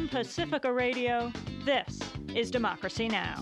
From Pacifica Radio, this is Democracy Now!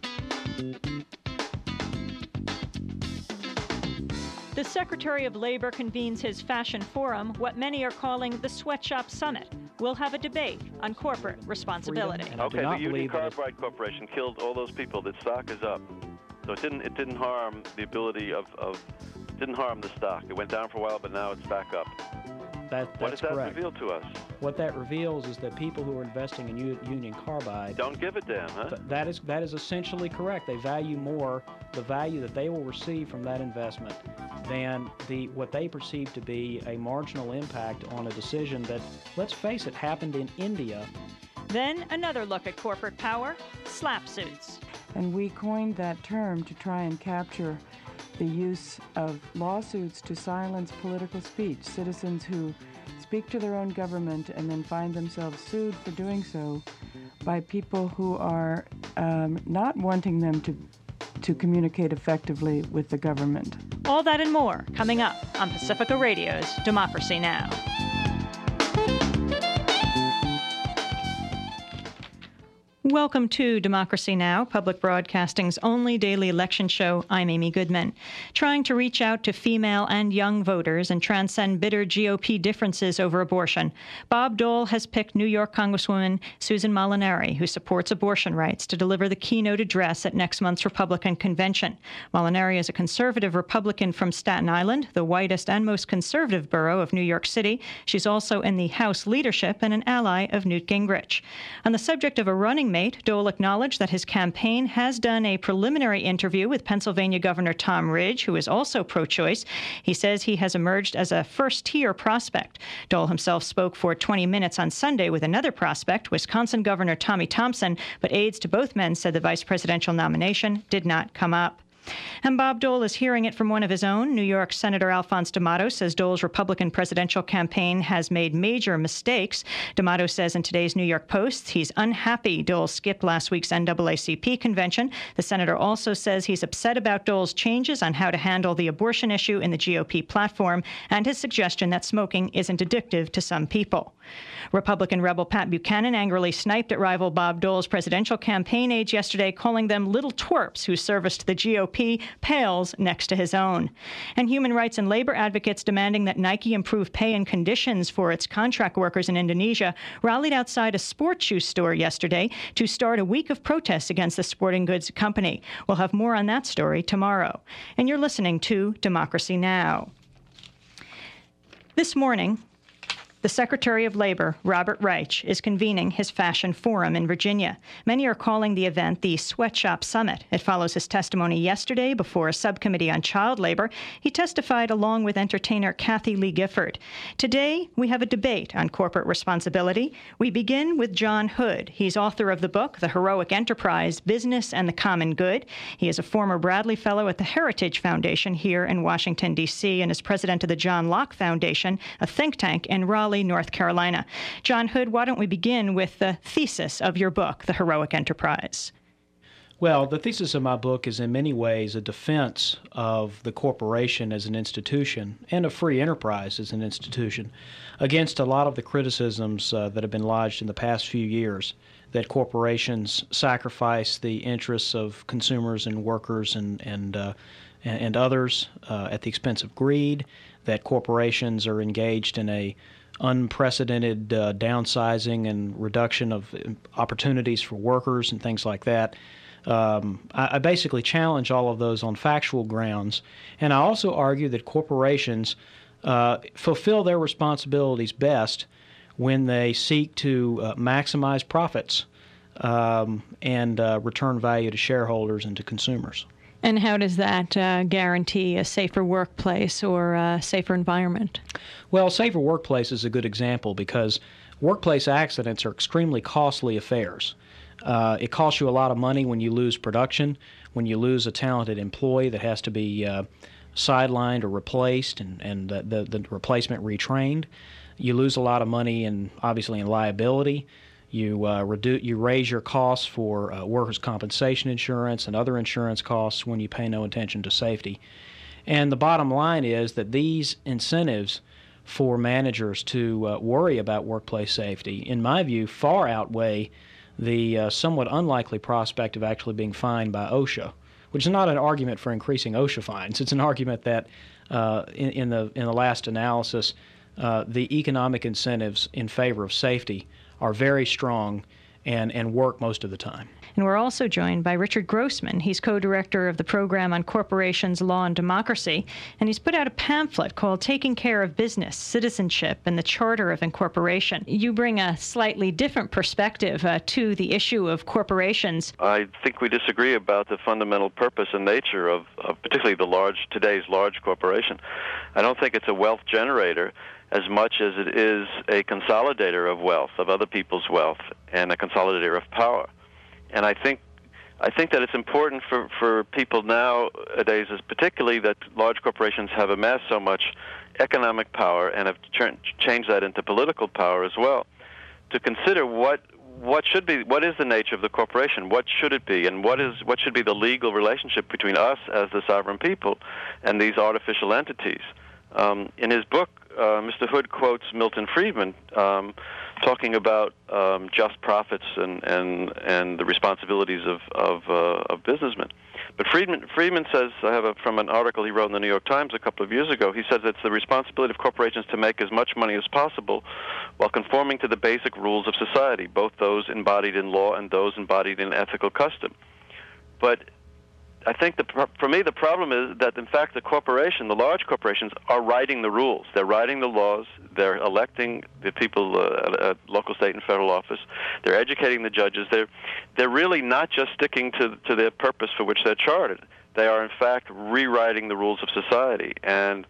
The Secretary of Labor convenes his fashion forum, what many are calling the Sweatshop Summit. We'll have a debate on corporate responsibility. Okay, the Union Carbide Corporation killed all those people. The stock is up. So it didn't harm the ability didn't harm the stock. It went down for a while, but now it's back up. That's what does that correct. reveal to us? What that reveals is that people who are investing in Union Carbide don't give a damn, huh? That is essentially correct. They value more the value that they will receive from that investment than what they perceive to be a marginal impact on a decision that, let's face it, happened in India. Then another look at corporate power, slap suits. And we coined that term to try and capture the use of lawsuits to silence political speech, citizens who speak to their own government and then find themselves sued for doing so by people who are not wanting them to communicate effectively with the government. All that and more coming up on Pacifica Radio's Democracy Now! Welcome to Democracy Now!, Public Broadcasting's only daily election show. I'm Amy Goodman. Trying to reach out to female and young voters and transcend bitter GOP differences over abortion, Bob Dole has picked New York Congresswoman Susan Molinari, who supports abortion rights, to deliver the keynote address at next month's Republican convention. Molinari is a conservative Republican from Staten Island, the whitest and most conservative borough of New York City. She's also in the House leadership and an ally of Newt Gingrich. On the subject of a running mate, Dole acknowledged that his campaign has done a preliminary interview with Pennsylvania Governor Tom Ridge, who is also pro-choice. He says he has emerged as a first-tier prospect. Dole himself spoke for 20 minutes on Sunday with another prospect, Wisconsin Governor Tommy Thompson, but aides to both men said the vice presidential nomination did not come up. And Bob Dole is hearing it from one of his own. New York Senator Alphonse D'Amato says Dole's Republican presidential campaign has made major mistakes. D'Amato says in today's New York Post he's unhappy Dole skipped last week's NAACP convention. The senator also says he's upset about Dole's changes on how to handle the abortion issue in the GOP platform and his suggestion that smoking isn't addictive to some people. Republican rebel Pat Buchanan angrily sniped at rival Bob Dole's presidential campaign aides yesterday, calling them little twerps whose service to the GOP pales next to his own. And human rights and labor advocates demanding that Nike improve pay and conditions for its contract workers in Indonesia rallied outside a sports shoe store yesterday to start a week of protests against the sporting goods company. We'll have more on that story tomorrow. And you're listening to Democracy Now! This morning, the Secretary of Labor, Robert Reich, is convening his fashion forum in Virginia. Many are calling the event the Sweatshop Summit. It follows his testimony yesterday before a subcommittee on child labor. He testified along with entertainer Kathy Lee Gifford. Today, we have a debate on corporate responsibility. We begin with John Hood. He's author of the book, The Heroic Enterprise, Business and the Common Good. He is a former Bradley Fellow at the Heritage Foundation here in Washington, D.C., and is president of the John Locke Foundation, a think tank in Raleigh, North Carolina. John Hood, why don't we begin with the thesis of your book, The Heroic Enterprise? Well, the thesis of my book is in many ways a defense of the corporation as an institution and of free enterprise as an institution against a lot of the criticisms that have been lodged in the past few years that corporations sacrifice the interests of consumers and workers and others at the expense of greed, that corporations are engaged in a unprecedented downsizing and reduction of opportunities for workers and things like that. I basically challenge all of those on factual grounds, and I also argue that corporations fulfill their responsibilities best when they seek to maximize profits and return value to shareholders and to consumers. And how does that guarantee a safer workplace or a safer environment? Well, safer workplace is a good example because workplace accidents are extremely costly affairs. It costs you a lot of money when you lose production, when you lose a talented employee that has to be sidelined or replaced and the replacement retrained. You lose a lot of money obviously in liability. You raise your costs for workers' compensation insurance and other insurance costs when you pay no attention to safety. And the bottom line is that these incentives for managers to worry about workplace safety, in my view, far outweigh the somewhat unlikely prospect of actually being fined by OSHA, which is not an argument for increasing OSHA fines. It's an argument that in the last analysis, the economic incentives in favor of safety are very strong and work most of the time. And we're also joined by Richard Grossman. He's co-director of the Program on Corporations, Law, and Democracy, and he's put out a pamphlet called Taking Care of Business, Citizenship, and the Charter of Incorporation. You bring a slightly different perspective to the issue of corporations. I think we disagree about the fundamental purpose and nature of particularly today's large corporation. I don't think it's a wealth generator as much as it is a consolidator of wealth, of other people's wealth, and a consolidator of power. And I think that it's important for people nowadays, particularly that large corporations have amassed so much economic power and have changed that into political power as well, to consider what is the nature of the corporation, what should it be, and what should be the legal relationship between us as the sovereign people and these artificial entities. In his book, Mr. Hood quotes Milton Friedman talking about just profits and the responsibilities of businessmen. But Friedman says, I have from an article he wrote in the New York Times a couple of years ago, he says it's the responsibility of corporations to make as much money as possible while conforming to the basic rules of society, both those embodied in law and those embodied in ethical custom. But I think for me the problem is that, in fact, the large corporations are writing the rules. They're writing the laws. They're electing the people at local, state, and federal office. They're educating the judges. They're really not just sticking to their purpose for which they're chartered. They are, in fact, rewriting the rules of society. And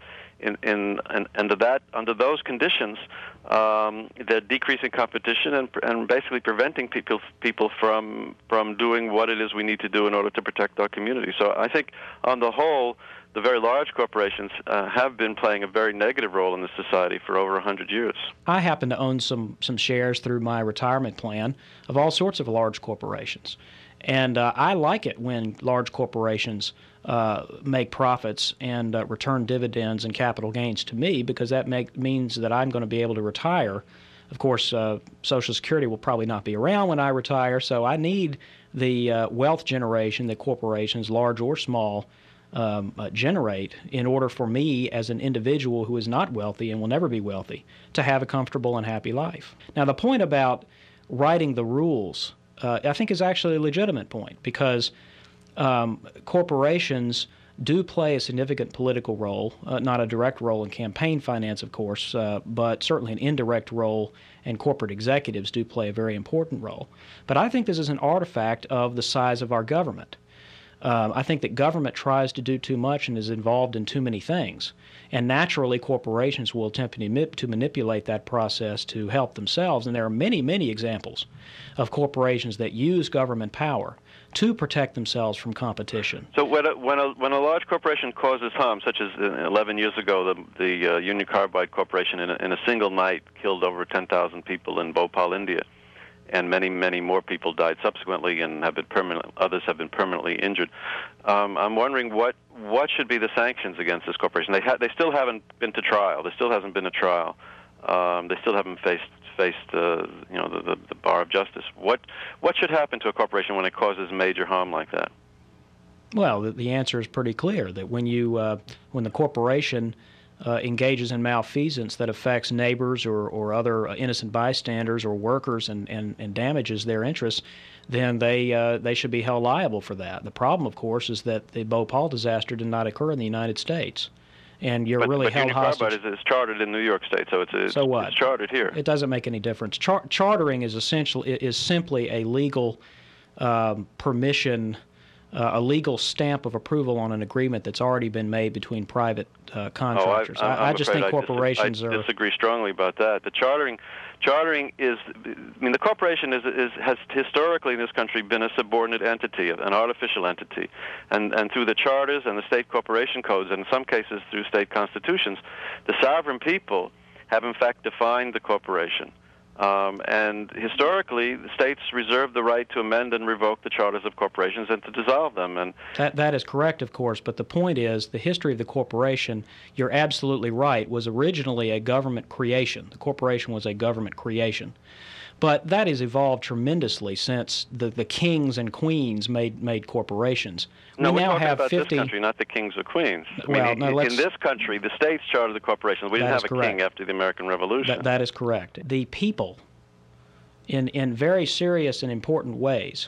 under those conditions, they're decreasing competition and basically preventing people from doing what it is we need to do in order to protect our community. So I think, on the whole, the very large corporations have been playing a very negative role in this society for over 100 years. I happen to own some shares through my retirement plan of all sorts of large corporations. And I like it when large corporations make profits and return dividends and capital gains to me, because that means that I'm going to be able to retire. Of course, Social Security will probably not be around when I retire, so I need the wealth generation that corporations, large or small, generate in order for me as an individual who is not wealthy and will never be wealthy to have a comfortable and happy life. Now, the point about writing the rules I think is actually a legitimate point, because corporations do play a significant political role, not a direct role in campaign finance, of course, but certainly an indirect role, and corporate executives do play a very important role. But I think this is an artifact of the size of our government. I think that government tries to do too much and is involved in too many things. And naturally, corporations will attempt to manipulate that process to help themselves. And there are many, many examples of corporations that use government power to protect themselves from competition. So when a large corporation causes harm, such as 11 years ago, the Union Carbide Corporation in a single night killed over 10,000 people in Bhopal, India, and many, many more people died subsequently and others have been permanently injured. I'm wondering what should be the sanctions against this corporation. They still haven't been to trial. There still hasn't been a trial. They still haven't faced the bar of justice. What should happen to a corporation when it causes major harm like that? Well, the answer is pretty clear, that when the corporation engages in malfeasance that affects neighbors or other innocent bystanders or workers and damages their interests, then they should be held liable for that. The problem, of course, is that the Bhopal disaster did not occur in the United States, and you're really held hostage. But Union Carbide is chartered in New York State, so it's chartered here. It doesn't make any difference. Chartering is simply a legal permission. A legal stamp of approval on an agreement that's already been made between private contractors. I just think corporations I disagree strongly about that. The chartering is, the corporation has historically in this country been a subordinate entity, an artificial entity, and through the charters and the state corporation codes, and in some cases through state constitutions, the sovereign people have in fact defined the corporation. And historically, the states reserve the right to amend and revoke the charters of corporations and to dissolve them. And that is correct, of course, but the point is the history of the corporation, you're absolutely right, was originally a government creation. The corporation was a government creation. But that has evolved tremendously since the kings and queens made corporations. No, we we're now talking have about 50... this country, not the kings or queens. Well, in this country, the states charter the corporations. We didn't have a king after the American Revolution. That is correct. The people, in very serious and important ways,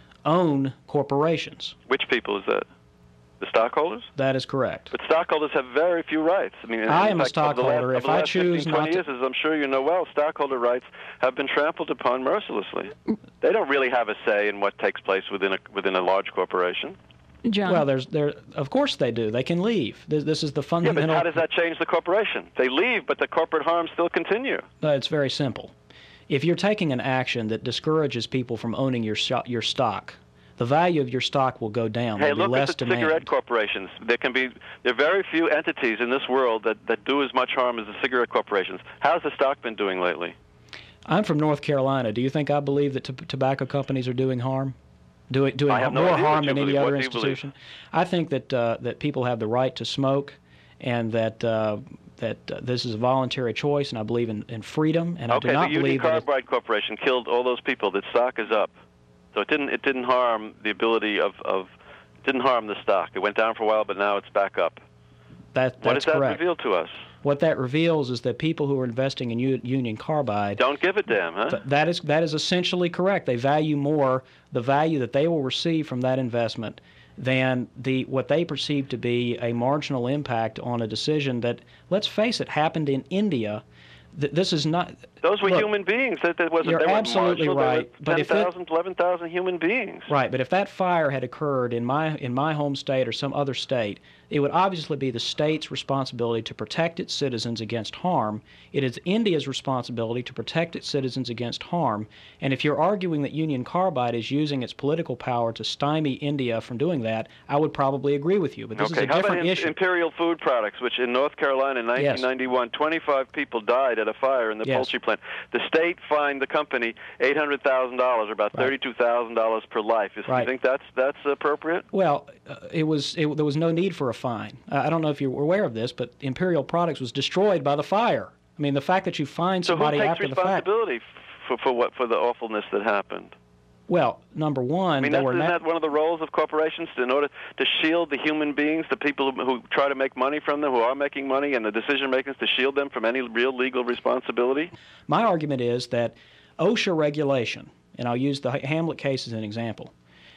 own corporations. Which people is that? The stockholders? That is correct. But stockholders have very few rights. I mean, I am a stockholder. If I choose 15, not 20 years, as I'm sure you know well, stockholder rights have been trampled upon mercilessly. They don't really have a say in what takes place within a large corporation. John? Well, of course they do. They can leave. This is the fundamental... Yeah, but how does that change the corporation? They leave, but the corporate harms still continue. It's very simple. If you're taking an action that discourages people from owning your stock, the value of your stock will go down. Hey, There'll look be less at the demand. cigarette corporations. There are very few entities in this world that do as much harm as the cigarette corporations. How's the stock been doing lately? I'm from North Carolina. Do you think I believe that tobacco companies are doing harm? Doing more harm than any other institution? I think that people have the right to smoke, and that this is a voluntary choice, and I believe in freedom, and I do not believe that... Okay, the Union Carbide Corporation killed all those people. That stock is up. So it didn't harm the ability it didn't harm the stock. It went down for a while, but now it's back up. That's what does that correct. reveal to us? What that reveals is that people who are investing in Union Carbide don't give a damn, huh? That is essentially correct. They value more the value that they will receive from that investment than what they perceive to be a marginal impact on a decision that, let's face it, happened in India. This is not... Those were human beings. You're absolutely right. But 10,000, 11,000 human beings. Right, but if that fire had occurred in my home state or some other state, it would obviously be the state's responsibility to protect its citizens against harm. It is India's responsibility to protect its citizens against harm. And if you're arguing that Union Carbide is using its political power to stymie India from doing that, I would probably agree with you. But this is a different issue. Imperial Food Products, which in North Carolina in 1991, 25 people died at a fire in the poultry plant. The state fined the company $800,000, or about $32,000 per life. Do you think that's appropriate? Well, there was no need for a fine. I don't know if you're aware of this, but Imperial Products was destroyed by the fire. I mean, the fact that you find somebody after the fact... So who takes responsibility for the awfulness that happened? Well, number one... I mean, isn't that one of the roles of corporations, in order to shield the human beings, the people who try to make money from them, who are making money, and the decision-makers, to shield them from any real legal responsibility? My argument is that OSHA regulation, and I'll use the Hamlet case as an example,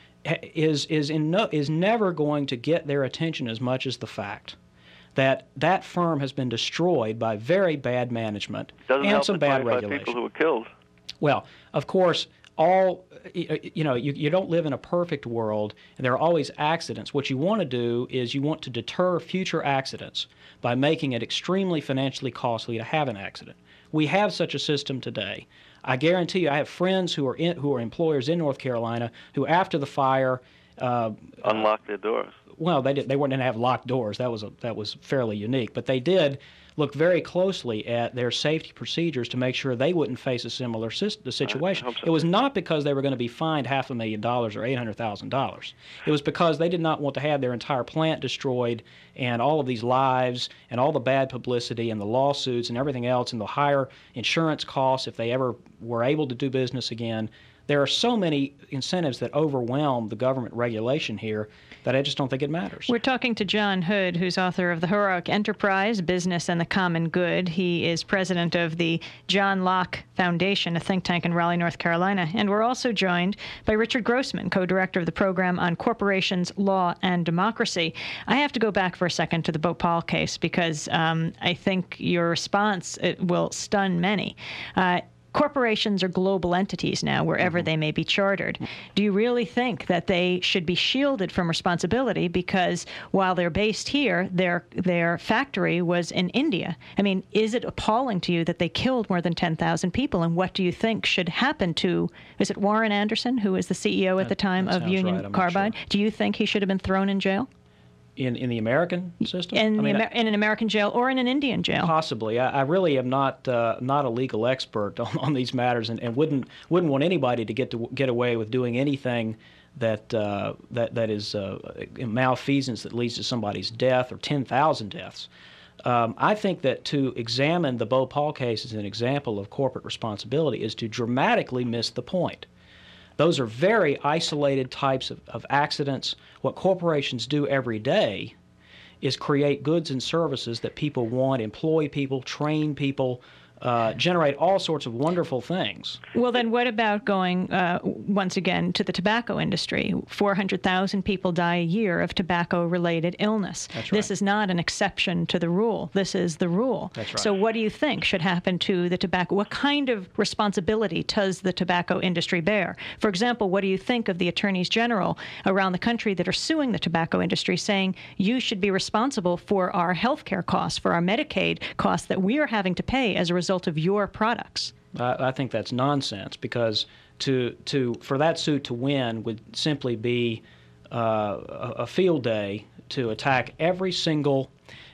is never going to get their attention as much as the fact that firm has been destroyed by very bad management and some bad regulation. People who were killed. Well, of course, you don't live in a perfect world, and there are always accidents. What you want to do is you want to deter future accidents by making it extremely financially costly to have an accident. We have such a system today. I guarantee you, I have friends who are employers in North Carolina who, after the fire, unlocked their doors. Well, they didn't have locked doors. That was fairly unique, but they did look very closely at their safety procedures to make sure they wouldn't face a similar situation. I hope so. It was not because they were going to be fined $500,000 or $800,000. It was because they did not want to have their entire plant destroyed, and all of these lives and all the bad publicity and the lawsuits and everything else and the higher insurance costs if they ever were able to do business again. There are so many incentives that overwhelm the government regulation here that I just don't think it matters. We're talking to John Hood, who's author of The Heroic Enterprise, Business and the Common Good. He is president of the John Locke Foundation, a think tank in Raleigh, North Carolina. And we're also joined by Richard Grossman, co-director of the program on corporations, law, and democracy. I have to go back for a second to the Bhopal case because I think your response will stun many. Corporations are global entities now, wherever they may be chartered. Do you really think that they should be shielded from responsibility because while they're based here, their factory was in India? I mean, is it appalling to you that they killed more than 10,000 people? And what do you think should happen to, is it Warren Anderson, who was the CEO at the time of Union Carbide? Sure. Do you think he should have been thrown in jail? In the American system? In an American jail or in an Indian jail? Possibly. I really am not a legal expert on these matters, and wouldn't want anybody to get away with doing anything that is malfeasance that leads to somebody's death or 10,000 deaths. I think that to examine the Bhopal case as an example of corporate responsibility is to dramatically miss the point. Those are very isolated types of accidents. What corporations do every day is create goods and services that people want, employ people, train people, generate all sorts of wonderful things. Well, then what about going, once again, to the tobacco industry? 400,000 people die a year of tobacco-related illness. That's right. This is not an exception to the rule. This is the rule. That's right. So what do you think should happen to the tobacco? What kind of responsibility does the tobacco industry bear? For example, what do you think of the attorneys general around the country that are suing the tobacco industry, saying you should be responsible for our health care costs, for our Medicaid costs that we are having to pay as a result of your products? I think that's nonsense, because for that suit to win would simply be a field day to attack every single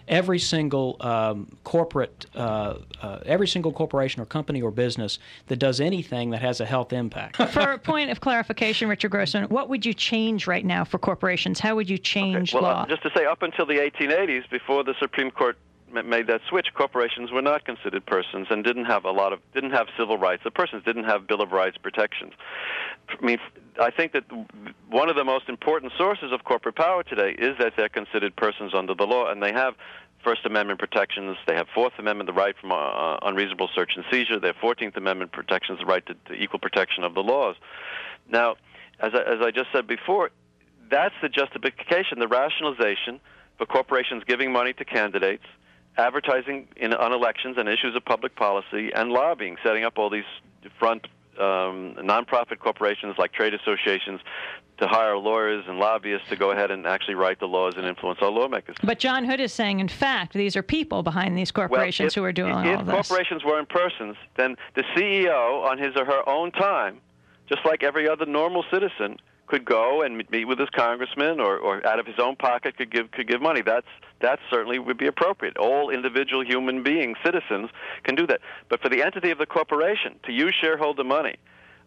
corporate, every single corporation or company or business that does anything that has a health impact. For a point of clarification, Richard Grossman, what would you change right now for corporations? How would you change law? Just to say, up until the 1880s, before the Supreme Court made that switch, corporations were not considered persons and didn't have civil rights. The persons didn't have Bill of Rights protections. I mean, I think that one of the most important sources of corporate power today is that they're considered persons under the law, and they have First Amendment protections. They have Fourth Amendment, the right from unreasonable search and seizure. They have 14th Amendment protections, the right to equal protection of the laws. Now, as I just said before, that's the justification, the rationalization for corporations giving money to candidates, advertising on elections and issues of public policy, and lobbying, setting up all these front nonprofit corporations like trade associations to hire lawyers and lobbyists to go ahead and actually write the laws and influence our lawmakers. But John Hood is saying, in fact, these are people behind these corporations who are doing all of this. If corporations were in persons, then the CEO, on his or her own time, just like every other normal citizen, could go and meet with his congressman, or out of his own pocket could give money. That certainly would be appropriate. All individual human beings, citizens, can do that. But for the entity of the corporation to use shareholder money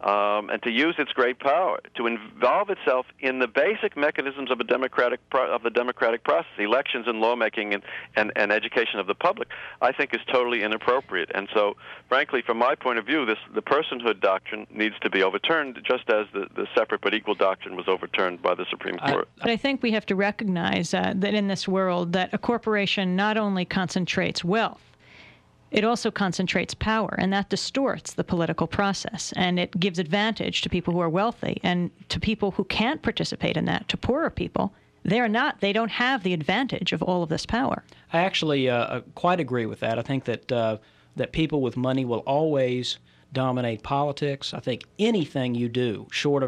and to use its great power to involve itself in the basic mechanisms of the democratic process, elections and lawmaking and education of the public, I think is totally inappropriate. And so, frankly, from my point of view, the personhood doctrine needs to be overturned, just as the separate but equal doctrine was overturned by the Supreme Court. But I think we have to recognize that in this world, that a corporation not only concentrates wealth, it also concentrates power, and that distorts the political process, and it gives advantage to people who are wealthy, and to people who can't participate in that, to poorer people. They don't have the advantage of all of this power. I actually quite agree with that. I think that people with money will always dominate politics. I think anything you do short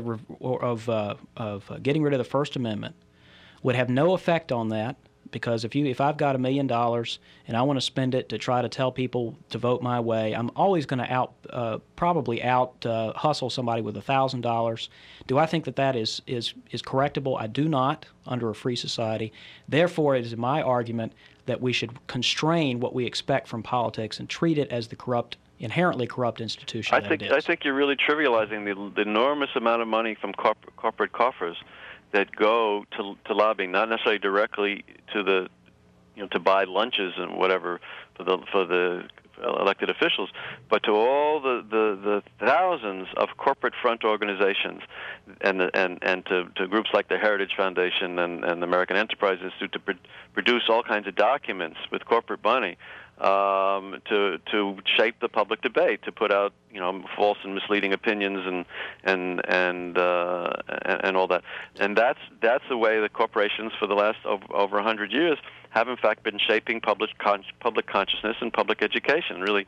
of getting rid of the First Amendment would have no effect on that. Because if I've got $1 million and I want to spend it to try to tell people to vote my way, I'm always going to probably out hustle somebody with $1,000. Do I think that is correctable? I do not, under a free society. Therefore, it is my argument that we should constrain what we expect from politics and treat it as the inherently corrupt institution that it is. I think you're really trivializing the enormous amount of money from corporate coffers that go to lobbying, not necessarily directly to to buy lunches and whatever for the elected officials, but to all the thousands of corporate front organizations and to groups like the Heritage Foundation and the American Enterprise Institute to produce all kinds of documents with corporate money to shape the public debate, to put out false and misleading opinions and all that. And that's the way the corporations for the last over 100 years have in fact been shaping public consciousness and public education, really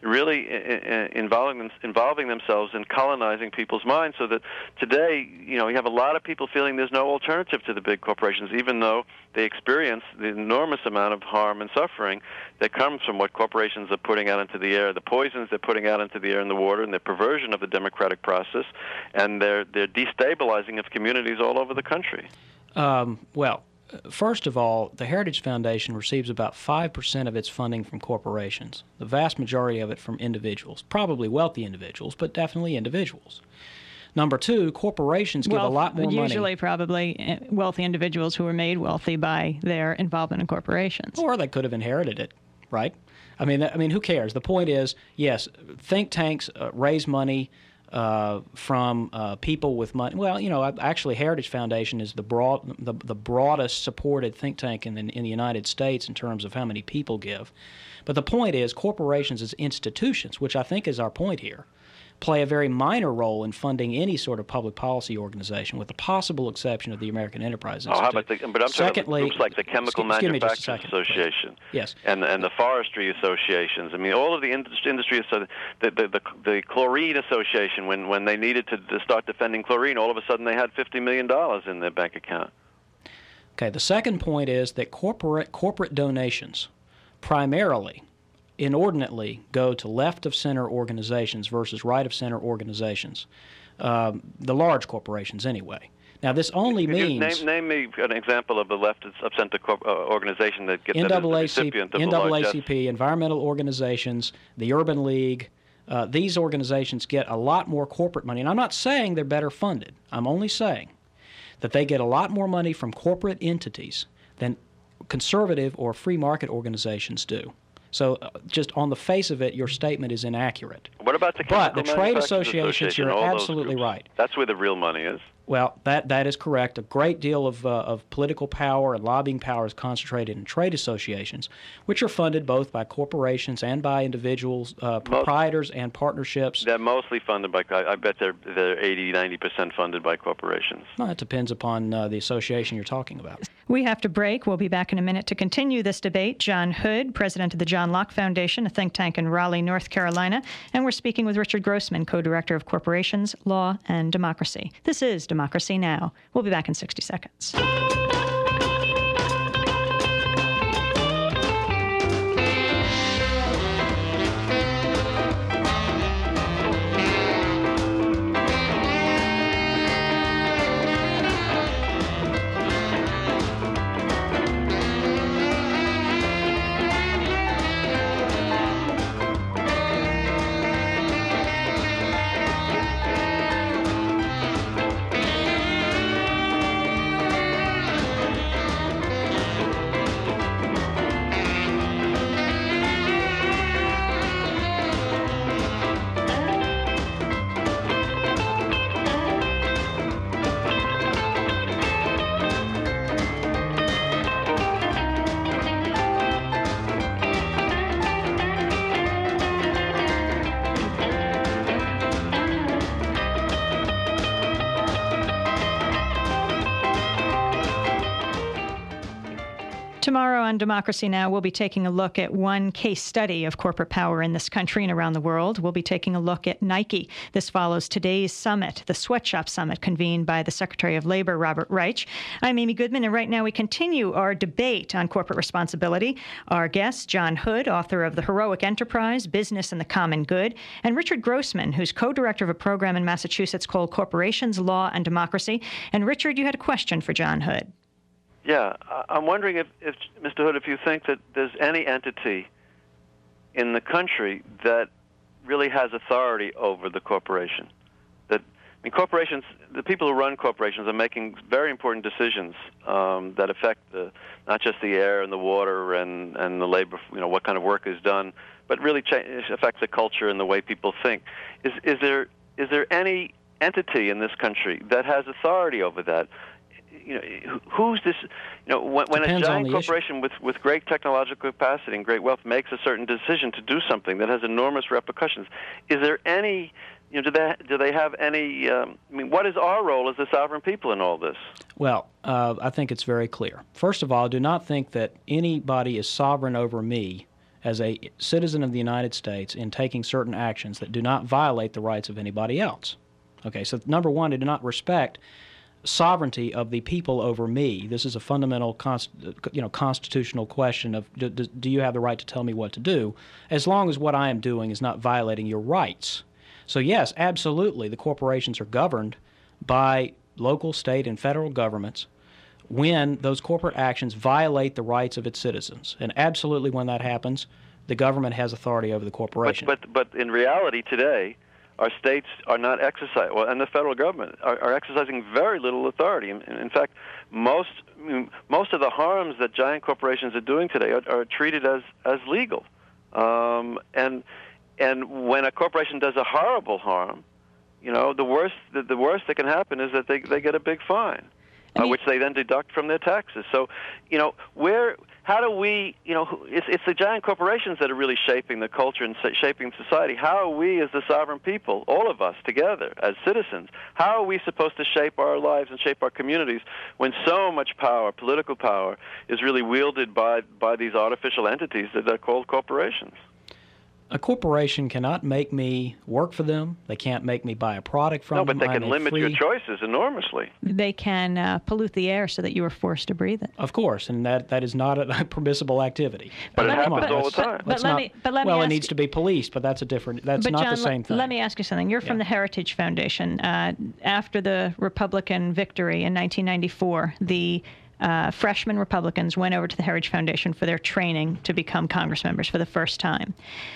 involving themselves in colonizing people's minds, so that today you have a lot of people feeling there's no alternative to the big corporations, even though they experience the enormous amount of harm and suffering that comes from what corporations are putting out into the air, the poisons they're putting out into the air and the water, and their perversion of the democratic process, and their destabilizing of communities all over the country. Well, First of all, the Heritage Foundation receives about 5% of its funding from corporations, the vast majority of it from individuals, probably wealthy individuals, but definitely individuals. Number two, corporations give a lot more money. Usually probably wealthy individuals who were made wealthy by their involvement in corporations. Or they could have inherited it, right? I mean, who cares? The point is, yes, think tanks raise money from people with money. Well, actually, Heritage Foundation is the broadest supported think tank in the United States in terms of how many people give. But the point is, corporations as institutions, which I think is our point here, play a very minor role in funding any sort of public policy organization, with the possible exception of the American Enterprise Institute. How about but I'm talking about groups like the Chemical Manufacturers Association, yes, and the Forestry Associations. I mean, all of the industry, the Chlorine Association, when they needed to start defending chlorine, all of a sudden they had $50 million in their bank account. Okay, the second point is that corporate donations primarily, inordinately, go to left-of-center organizations versus right-of-center organizations, the large corporations anyway. Now, this only means... Name me an example of a left-of-center organization that gets the recipient of the NAACP, environmental organizations, the Urban League. These organizations get a lot more corporate money. And I'm not saying they're better funded. I'm only saying that they get a lot more money from corporate entities than conservative or free market organizations do. So just on the face of it, your statement is inaccurate. What about the But the trade associations, you're absolutely right. That's where the real money is. Well, that is correct. A great deal of political power and lobbying power is concentrated in trade associations, which are funded both by corporations and by individuals, proprietors and partnerships. They're mostly funded by, I bet they're 80-90% funded by corporations. Well, it depends upon the association you're talking about. We have to break. We'll be back in a minute to continue this debate. John Hood, president of the John Locke Foundation, a think tank in Raleigh, North Carolina. And we're speaking with Richard Grossman, co-director of Corporations, Law, and Democracy. This is Democracy Now! We'll be back in 60 seconds. Tomorrow on Democracy Now! We'll be taking a look at one case study of corporate power in this country and around the world. We'll be taking a look at Nike. This follows today's summit, the Sweatshop Summit, convened by the Secretary of Labor, Robert Reich. I'm Amy Goodman, and right now we continue our debate on corporate responsibility. Our guest, John Hood, author of The Heroic Enterprise, Business and the Common Good, and Richard Grossman, who's co-director of a program in Massachusetts called Corporations, Law, and Democracy. And Richard, you had a question for John Hood. Yeah, I'm wondering if Mr. Hood, if you think that there's any entity in the country that really has authority over the corporation. Corporations, the people who run corporations are making very important decisions that affect not just the air and the water and the labor, what kind of work is done, but really affect the culture and the way people think. Is there any entity in this country that has authority over that? Who's this? When a giant corporation with great technological capacity and great wealth makes a certain decision to do something that has enormous repercussions, is there any? Do they have any? What is our role as the sovereign people in all this? Well, I think it's very clear. First of all, I do not think that anybody is sovereign over me as a citizen of the United States in taking certain actions that do not violate the rights of anybody else. Okay, so number one, I do not respect sovereignty of the people over me. This is a fundamental constitutional question of do you have the right to tell me what to do, as long as what I am doing is not violating your rights. So yes, absolutely, the corporations are governed by local, state, and federal governments when those corporate actions violate the rights of its citizens. And absolutely when that happens, the government has authority over the corporation. But in reality today, our states are not exercising, and the federal government are exercising very little authority. In fact, most of the harms that giant corporations are doing today are treated as legal. And when a corporation does a horrible harm, the worst that can happen is that they get a big fine, which they then deduct from their taxes. So, how do we, it's the giant corporations that are really shaping the culture and shaping society. How are we as the sovereign people, all of us together as citizens, how are we supposed to shape our lives and shape our communities when so much power, political power, is really wielded by these artificial entities that are called corporations? A corporation cannot make me work for them. They can't make me buy a product from them. No, but they can limit your choices enormously. They can pollute the air so that you are forced to breathe it. Of course, and that is not a permissible activity. But it happens all the time. Well, it needs to be policed, but that's a different. That's not the same thing. Let me ask you something. You're from the Heritage Foundation. After the Republican victory in 1994, the freshman Republicans went over to the Heritage Foundation for their training to become Congress members for the first time.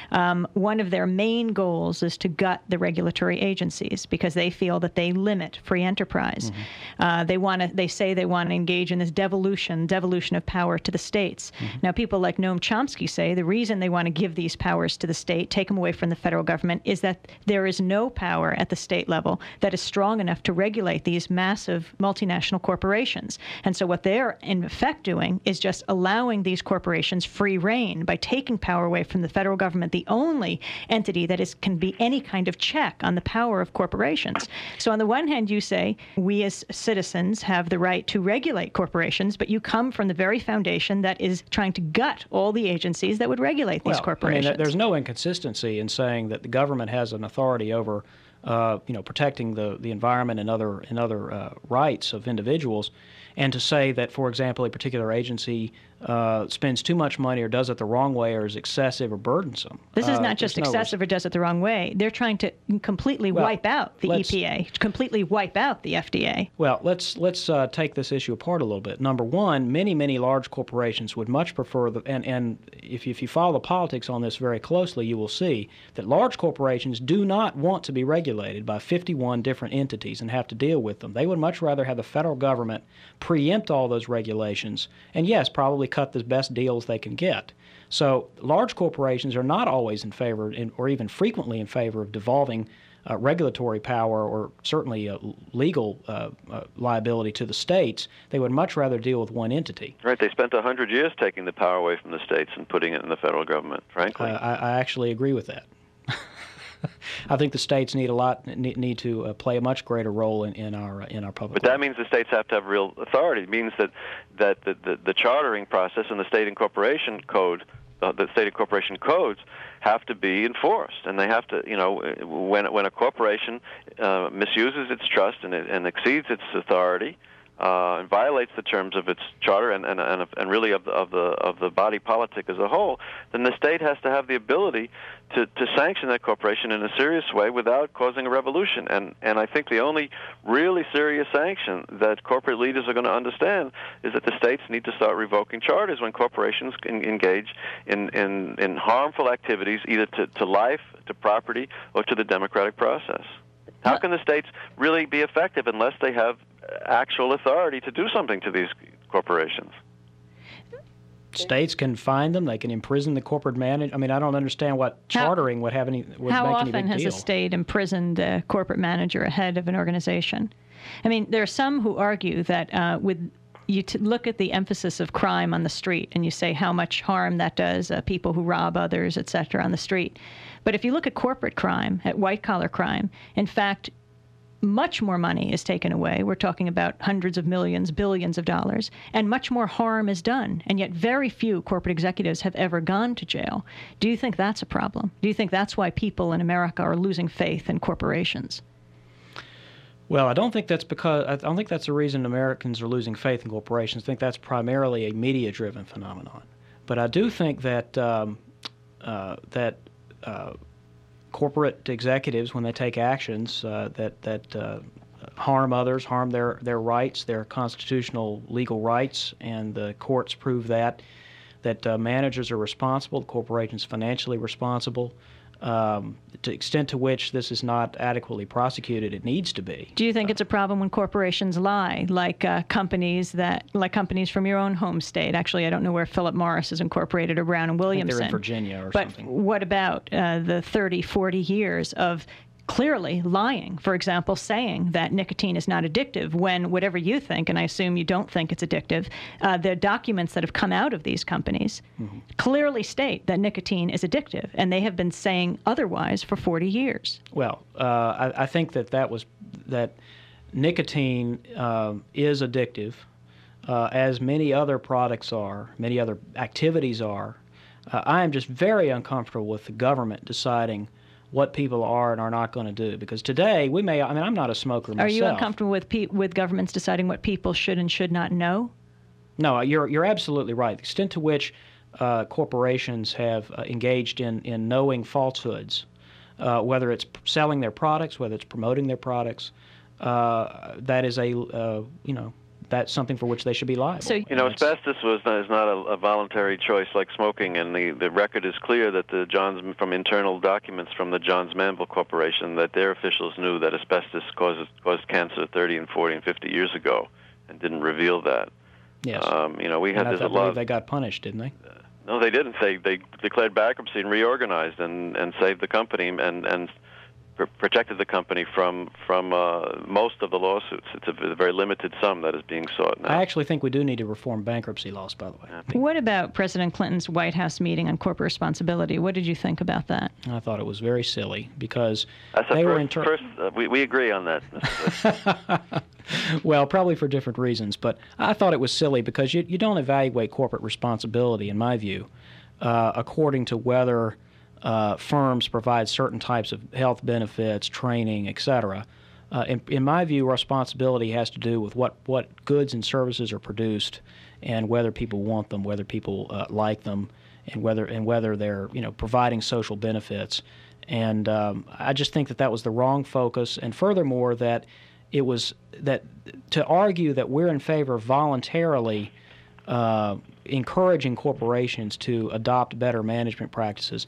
One of their main goals is to gut the regulatory agencies because they feel that they limit free enterprise. Mm-hmm. They say they want to engage in this devolution of power to the states. Mm-hmm. Now, people like Noam Chomsky say the reason they want to give these powers to the state, take them away from the federal government, is that there is no power at the state level that is strong enough to regulate these massive multinational corporations. And so what they're in effect doing is just allowing these corporations free rein by taking power away from the federal government, the only entity that can be any kind of check on the power of corporations. So on the one hand, you say we as citizens have the right to regulate corporations, but you come from the very foundation that is trying to gut all the agencies that would regulate these corporations. I mean, there's no inconsistency in saying that the government has an authority over protecting the environment and other rights of individuals, and to say that, for example, a particular agency spends too much money or does it the wrong way or is excessive or burdensome. This is not just excessive or does it the wrong way. They're trying to completely wipe out the EPA, completely wipe out the FDA. Well, let's take this issue apart a little bit. Number one, many large corporations would much prefer, and if you follow the politics on this very closely, you will see that large corporations do not want to be regulated by 51 different entities and have to deal with them. They would much rather have the federal government preempt all those regulations and, yes, probably cut the best deals they can get. So large corporations are not always in favor or even frequently in favor of devolving regulatory power or certainly legal liability to the states. They would much rather deal with one entity. Right. They spent 100 years taking the power away from the states and putting it in the federal government, frankly. I actually agree with that. I think the states need to play a much greater role in our public. But that means the states have to have real authority. It means that the chartering process and the state incorporation code, the state incorporation codes, have to be enforced, and they have to. When a corporation misuses its trust and exceeds its authority. And violates the terms of its charter and really of the body politic as a whole, then the state has to have the ability to sanction that corporation in a serious way without causing a revolution. And I think the only really serious sanction that corporate leaders are going to understand is that the states need to start revoking charters when corporations engage in harmful activities either to life, to property, or to the democratic process. How can the states really be effective unless they have actual authority to do something to these corporations? States can fine them. They can imprison the corporate manager. I mean, I don't understand what chartering would make any big deal. How often has a state imprisoned a corporate manager, a head of an organization? I mean, there are some who argue that you look at the emphasis of crime on the street and you say how much harm that does people who rob others, et cetera, on the street. But if you look at corporate crime, at white-collar crime, in fact, much more money is taken away. We're talking about hundreds of millions, billions of dollars, and much more harm is done. And yet very few corporate executives have ever gone to jail. Do you think that's a problem? Do you think that's why people in America are losing faith in corporations? Well, I don't think that's the reason Americans are losing faith in corporations. I think that's primarily a media-driven phenomenon. But I do think that corporate executives, when they take actions that harm others, harm their rights, their constitutional legal rights, and the courts prove that managers are responsible, the corporation's financially responsible. To the extent to which this is not adequately prosecuted, it needs to be. Do you think it's a problem when corporations lie, like companies from your own home state? Actually, I don't know where Philip Morris is incorporated, or Brown and Williamson. I think they're in Virginia or something. But what about the 30, 40 years of clearly lying, for example, saying that nicotine is not addictive when whatever you think, and I assume you don't think it's addictive, the documents that have come out of these companies clearly state that nicotine is addictive, and they have been saying otherwise for 40 years. Well, I think that nicotine is addictive, as many other products are, many other activities are. I am just very uncomfortable with the government deciding what people are and are not going to do. Because today, I'm not a smoker myself. Are you uncomfortable with governments deciding what people should and should not know? No, you're absolutely right. The extent to which corporations have engaged in knowing falsehoods, whether it's selling their products, whether it's promoting their products, that is that's something for which they should be liable. So, asbestos is not a voluntary choice like smoking, and the record is clear that from internal documents from the Johns Manville Corporation, that their officials knew that asbestos caused cancer 30 and 40 and 50 years ago, and didn't reveal that. Yes. We had I believe they got punished, didn't they? No, they didn't. They declared bankruptcy and reorganized and saved the company and protected the company from most of the lawsuits. It's a very limited sum that is being sought now. I actually think we do need to reform bankruptcy laws, by the way. What about President Clinton's White House meeting on corporate responsibility? What did you think about that? I thought it was very silly because we agree on that. Well, probably for different reasons, but I thought it was silly because you don't evaluate corporate responsibility, in my view, according to whether firms provide certain types of health benefits, training, etc. In my view, responsibility has to do with what goods and services are produced, and whether people want them, whether people like them, and whether they're providing social benefits. And I just think that was the wrong focus. And furthermore, that it was that to argue that we're in favor of voluntarily encouraging corporations to adopt better management practices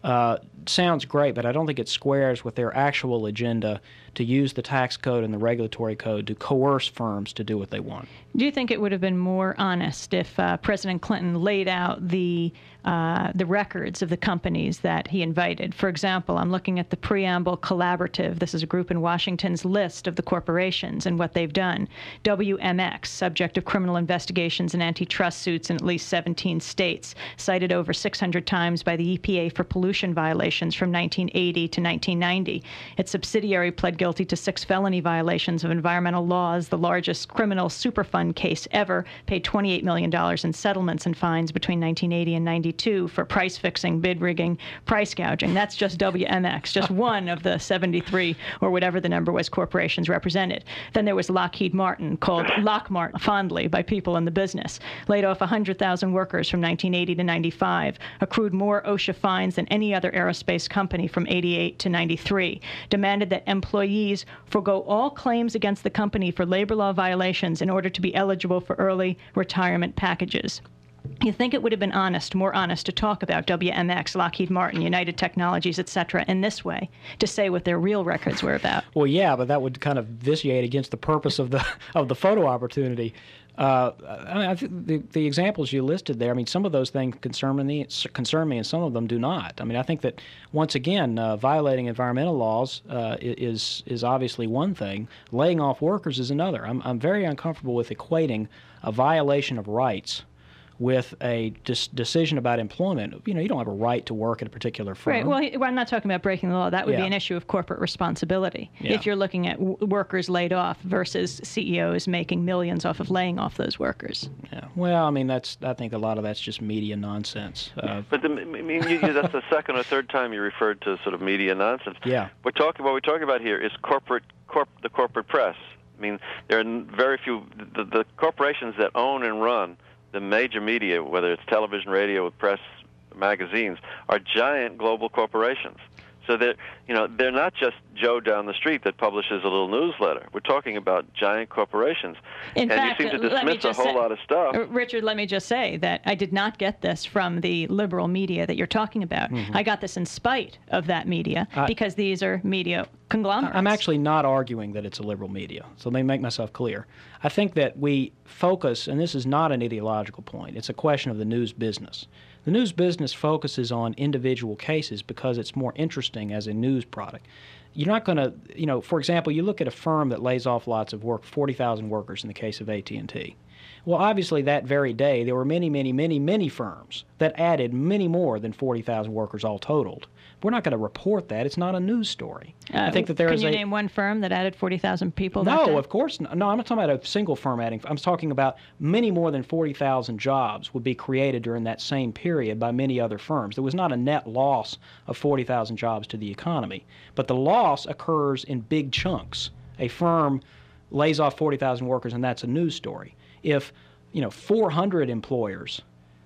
sounds great, but I don't think it squares with their actual agenda to use the tax code and the regulatory code to coerce firms to do what they want. Do you think it would have been more honest if President Clinton laid out the records of the companies that he invited? For example, I'm looking at the Preamble Collaborative. This is a group in Washington's list of the corporations and what they've done. WMX, subject of criminal investigations and antitrust suits in at least 17 states, cited over 600 times by the EPA for pollution violations from 1980 to 1990. Its subsidiary pled guilty to 6 felony violations of environmental laws, the largest criminal Superfund case ever, paid $28 million in settlements and fines between 1980 and 92 for price fixing, bid rigging, price gouging. That's just WMX, just one of the 73 or whatever the number was corporations represented. Then there was Lockheed Martin, called Lockmart fondly by people in the business, laid off 100,000 workers from 1980 to 95, accrued more OSHA fines than any other aerospace company from 88 to 93, demanded that employees forgo all claims against the company for labor law violations in order to be eligible for early retirement packages. You think it would have been more honest to talk about WMX, Lockheed Martin, United Technologies, etc. in this way, to say what their real records were about? Well, yeah, but that would kind of vitiate against the purpose of the photo opportunity. I think the examples you listed there, some of those things concern me, and some of them do not. I think that, once again, violating environmental laws is obviously one thing. Laying off workers is another. I'm very uncomfortable with equating a violation of rights with a decision about employment. You don't have a right to work at a particular firm. Right. Well, I'm not talking about breaking the law. That would be an issue of corporate responsibility. Yeah. If you're looking at workers laid off versus CEOs making millions off of laying off those workers. Yeah. Well, I think a lot of that's just media nonsense. But that's the second or third time you referred to sort of media nonsense. Yeah. What we're talking about here is the corporate press. There are very few. The corporations that own and run the major media, whether it's television, radio, press, magazines, are giant global corporations. So they're not just Joe down the street that publishes a little newsletter. We're talking about giant corporations. In fact, you seem to dismiss a whole lot of stuff. Richard, let me just say that I did not get this from the liberal media that you're talking about. Mm-hmm. I got this in spite of that media because these are media conglomerates. I'm actually not arguing that it's a liberal media, so let me make myself clear. I think that we focus, and this is not an ideological point, it's a question of the news business. The news business focuses on individual cases because it's more interesting as a news product. You're not going to, for example, you look at a firm that lays off lots of work, 40,000 workers in the case of AT&T. Well, obviously that very day there were many, many, many, many firms that added many more than 40,000 workers all totaled. We're not going to report that. It's not a news story. I think that Can you name one firm that added 40,000 people that day? No, of course not. No, I'm not talking about a single firm adding. I'm talking about many more than 40,000 jobs would be created during that same period by many other firms. There was not a net loss of 40,000 jobs to the economy, but the loss occurs in big chunks. A firm lays off 40,000 workers, and that's a news story. If 400 employers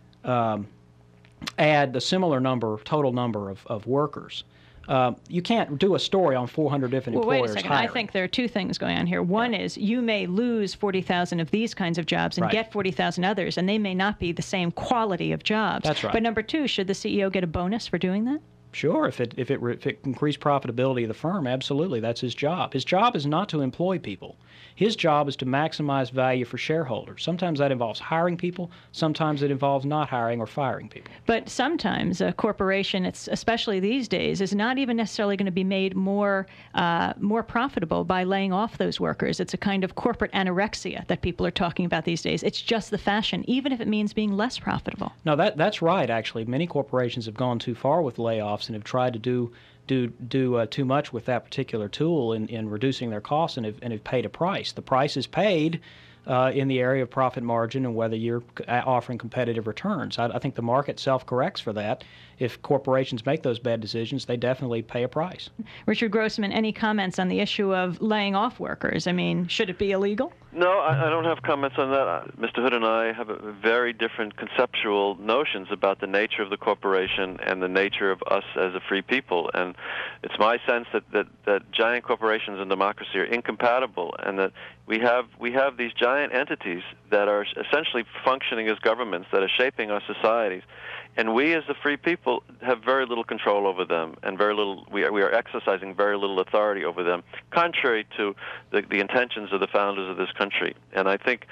add a similar total number of workers, you can't do a story on 400 different employers. Wait a second. hiring. I think there are two things going on here. One is you may lose 40,000 of these kinds of jobs and get 40,000 others, and they may not be the same quality of jobs. That's right. But number two, should the CEO get a bonus for doing that? Sure, if it increased profitability of the firm, absolutely, that's his job. His job is not to employ people. His job is to maximize value for shareholders. Sometimes that involves hiring people. Sometimes it involves not hiring or firing people. But sometimes a corporation, especially these days, is not even necessarily going to be made more profitable by laying off those workers. It's a kind of corporate anorexia that people are talking about these days. It's just the fashion, even if it means being less profitable. No, that's right, actually. Many corporations have gone too far with layoffs and have tried to do too much with that particular tool in reducing their costs and have paid a price. The price is paid in the area of profit margin and whether you're offering competitive returns. I think the market self-corrects for that. If corporations make those bad decisions, they definitely pay a price. Richard Grossman, any comments on the issue of laying off workers? I mean, should it be illegal? No, I don't have comments on that. Mr. Hood and I have very different conceptual notions about the nature of the corporation and the nature of us as a free people. And it's my sense that giant corporations and democracy are incompatible, and that we have these giant entities that are essentially functioning as governments that are shaping our societies. And we, as the free people, have very little control over them, and we are exercising very little authority over them, contrary to the intentions of the founders of this country. And I think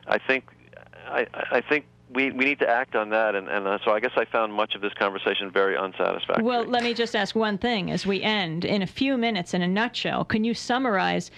we need to act on that. And so I guess I found much of this conversation very unsatisfactory. Well, let me just ask one thing as we end. In a few minutes, in a nutshell, can you summarize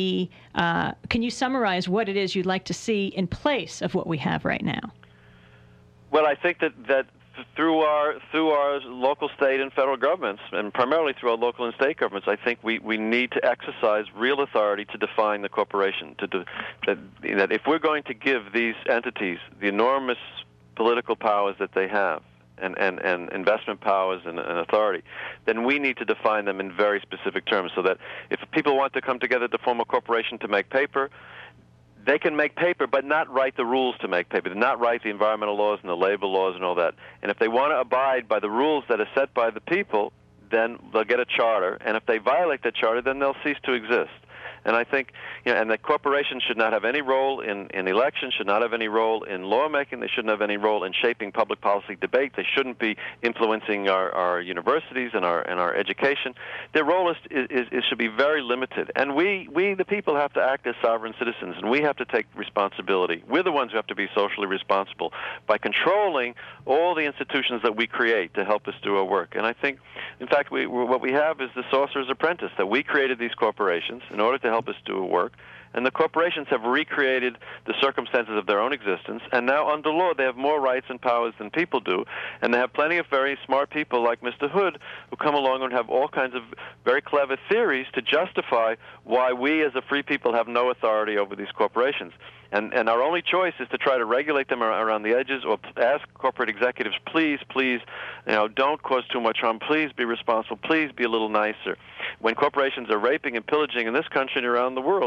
what it is you'd like to see in place of what we have right now? Well, I think that through our local, state, and federal governments, and primarily through our local and state governments, I think we need to exercise real authority to define the corporation. That if we're going to give these entities the enormous political powers that they have, and investment powers and authority, then we need to define them in very specific terms, so that if people want to come together to form a corporation to make paper, they can make paper, but not write the rules to make paper, not write the environmental laws and the labor laws and all that. And if they want to abide by the rules that are set by the people, then they'll get a charter. And if they violate that charter, then they'll cease to exist. And I think, and the corporations should not have any role in elections, should not have any role in lawmaking. They shouldn't have any role in shaping public policy debate. They shouldn't be influencing our universities and our education. Their role should be very limited. And we the people have to act as sovereign citizens, and we have to take responsibility. We're the ones who have to be socially responsible by controlling all the institutions that we create to help us do our work. And I think, in fact, what we have is the sorcerer's apprentice, that we created these corporations in order to help us do work, and the corporations have recreated the circumstances of their own existence, and now under law they have more rights and powers than people do, and they have plenty of very smart people like Mr. Hood who come along and have all kinds of very clever theories to justify why we as a free people have no authority over these corporations. And our only choice is to try to regulate them around the edges, or ask corporate executives, please, don't cause too much harm. Please be responsible. Please be a little nicer. When corporations are raping and pillaging in this country and around the world, and I think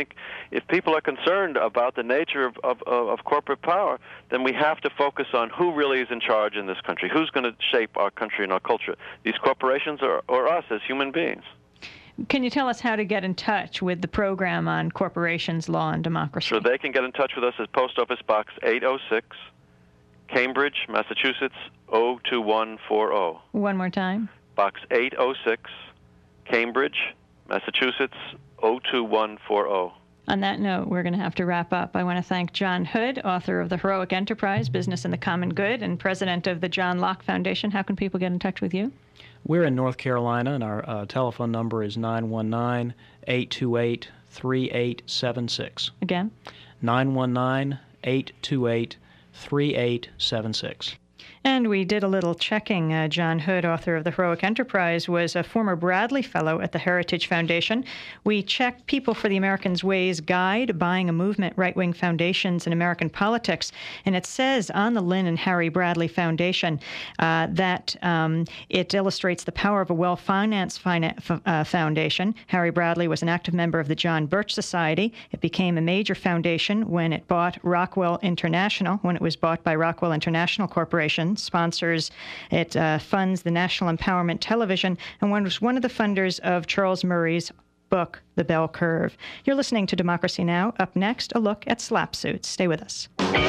think if people are concerned about the nature of corporate power, then we have to focus on who really is in charge in this country, who's going to shape our country and our culture, these corporations or us as human beings. Can you tell us how to get in touch with the program on corporations, law, and democracy? Sure, they can get in touch with us at Post Office Box 806, Cambridge, Massachusetts, 02140. One more time. Box 806, Cambridge, Massachusetts, 02140. On that note, we're going to have to wrap up. I want to thank John Hood, author of The Heroic Enterprise, Business and the Common Good, and president of the John Locke Foundation. How can people get in touch with you? We're in North Carolina, and our telephone number is 919-828-3876. Again? 919-828-3876. And we did a little checking. John Hood, author of The Heroic Enterprise, was a former Bradley Fellow at the Heritage Foundation. We checked People for the Americans' Ways Guide, Buying a Movement, Right-Wing Foundations in American Politics. And it says on the Lynn and Harry Bradley Foundation that it illustrates the power of a well-financed foundation. Harry Bradley was an active member of the John Birch Society. It became a major foundation when it bought Rockwell International, when it was bought by Rockwell International Corporation. Sponsors. It funds the National Empowerment Television and was one of the funders of Charles Murray's book, The Bell Curve. You're listening to Democracy Now! Up next, a look at slap suits. Stay with us.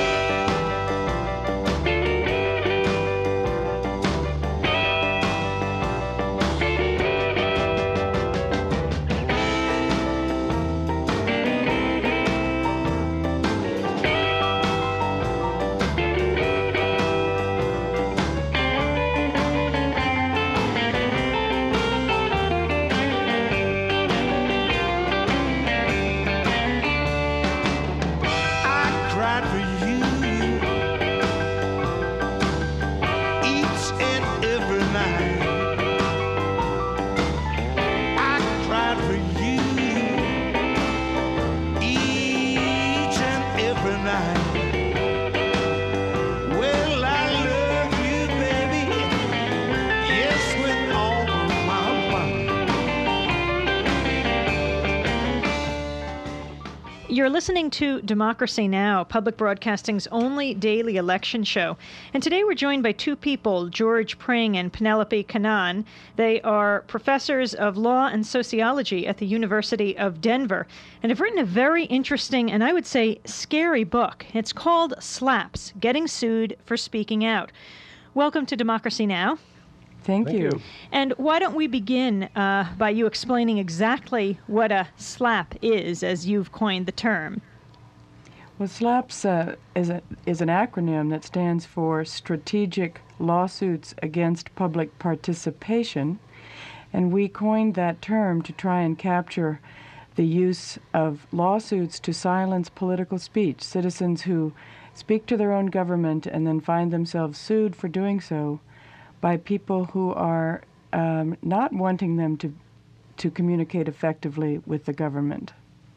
You're listening to Democracy Now!, Public Broadcasting's only daily election show. And today we're joined by two people, George Pring and Penelope Cannon. They are professors of law and sociology at the University of Denver and have written a very interesting and I would say scary book. It's called Slaps, Getting Sued for Speaking Out. Welcome to Democracy Now! Thank you. And why don't we begin by you explaining exactly what a SLAP is, as you've coined the term. Well, SLAPS is an acronym that stands for Strategic Lawsuits Against Public Participation, and we coined that term to try and capture the use of lawsuits to silence political speech, citizens who speak to their own government and then find themselves sued for doing so by people who are not wanting them to communicate effectively with the government.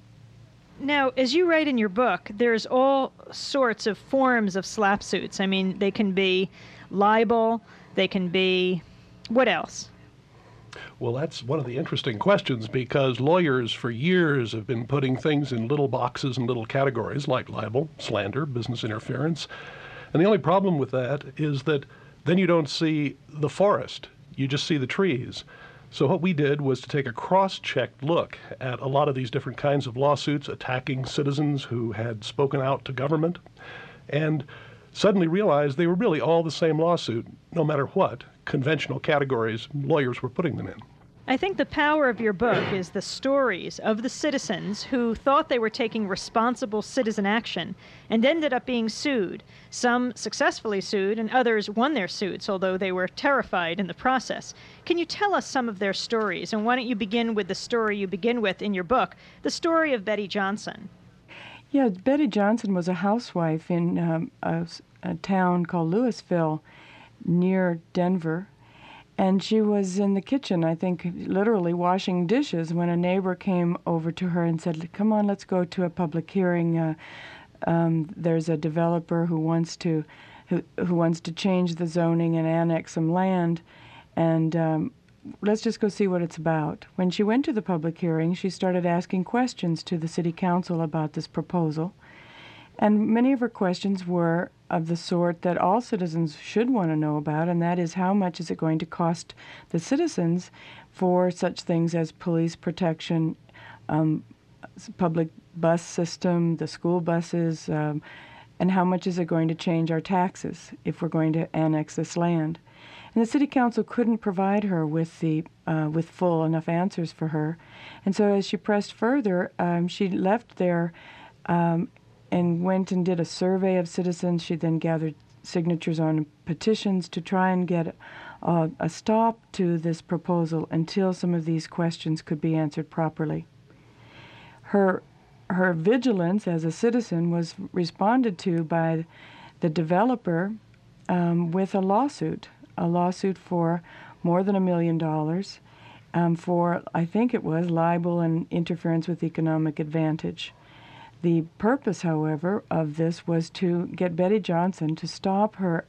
Now, as you write in your book, there's all sorts of forms of SLAP suits. I mean, they can be libel, they can be... what else? Well, that's one of the interesting questions, because lawyers for years have been putting things in little boxes and little categories like libel, slander, business interference. And the only problem with that is that then you don't see the forest, you just see the trees. So what we did was to take a cross-checked look at a lot of these different kinds of lawsuits attacking citizens who had spoken out to government, and suddenly realized they were really all the same lawsuit, no matter what conventional categories lawyers were putting them in. I think the power of your book is the stories of the citizens who thought they were taking responsible citizen action and ended up being sued. Some successfully sued and others won their suits, although they were terrified in the process. Can you tell us some of their stories? And why don't you begin with the story you begin with in your book, the story of Betty Johnson? Yeah, Betty Johnson was a housewife in a town called Louisville near Denver. And she was in the kitchen, I think, literally washing dishes when a neighbor came over to her and said, "Come on, let's go to a public hearing. There's a developer who wants to change the zoning and annex some land, and let's just go see what it's about. When she went to the public hearing, she started asking questions to the city council about this proposal. And many of her questions were of the sort that all citizens should want to know about, and that is, how much is it going to cost the citizens for such things as police protection, public bus system, the school buses, and how much is it going to change our taxes if we're going to annex this land. And the city council couldn't provide her with full enough answers for her. And so as she pressed further, she left there and went and did a survey of citizens. She then gathered signatures on petitions to try and get a stop to this proposal until some of these questions could be answered properly. Her vigilance as a citizen was responded to by the developer with a lawsuit for more than $1 million for, I think it was, libel and interference with economic advantage. The purpose, however, of this was to get Betty Johnson to stop her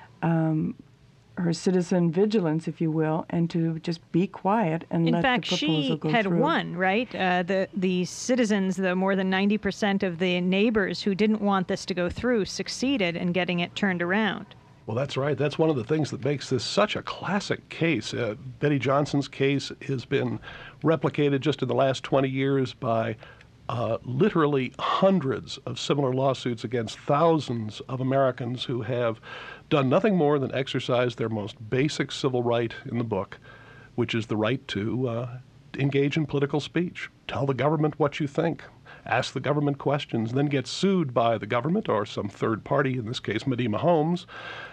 citizen vigilance, if you will, and to just be quiet and let the proposal go through. In fact, she had won, right? The citizens, the more than 90% of the neighbors who didn't want this to go through, succeeded in getting it turned around. Well, that's right. That's one of the things that makes this such a classic case. Betty Johnson's case has been replicated just in the last 20 years by literally hundreds of similar lawsuits against thousands of Americans who have done nothing more than exercise their most basic civil right in the book, which is the right to engage in political speech. Tell the government what you think. Ask the government questions, then get sued by the government or some third party, in this case Medema Homes.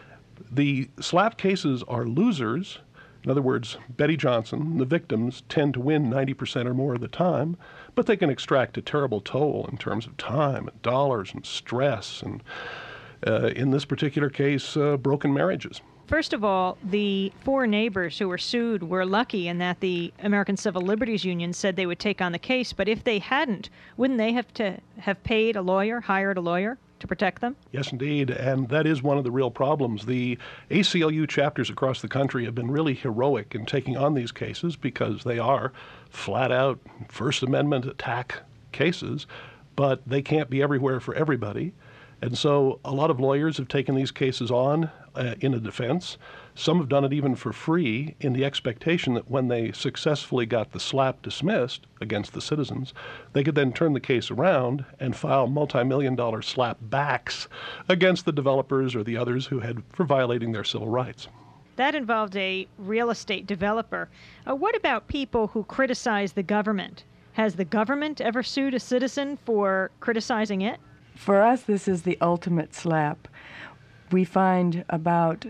The SLAPP cases are losers. In other words, Betty Johnson, the victims, tend to win 90% or more of the time, but they can extract a terrible toll in terms of time and dollars and stress and, in this particular case, broken marriages. First of all, the 4 neighbors who were sued were lucky in that the American Civil Liberties Union said they would take on the case, but if they hadn't, wouldn't they have paid a lawyer, hired a lawyer to protect them? Yes, indeed, and that is one of the real problems. The ACLU chapters across the country have been really heroic in taking on these cases because they are flat-out First Amendment attack cases, but they can't be everywhere for everybody. And so a lot of lawyers have taken these cases on in a defense. Some have done it even for free in the expectation that when they successfully got the SLAPP dismissed against the citizens, they could then turn the case around and file multi-million-dollar SLAPP backs against the developers or the others who had for violating their civil rights. That involved a real estate developer. What about people who criticize the government? Has the government ever sued a citizen for criticizing it? For us, this is the ultimate SLAPP. We find about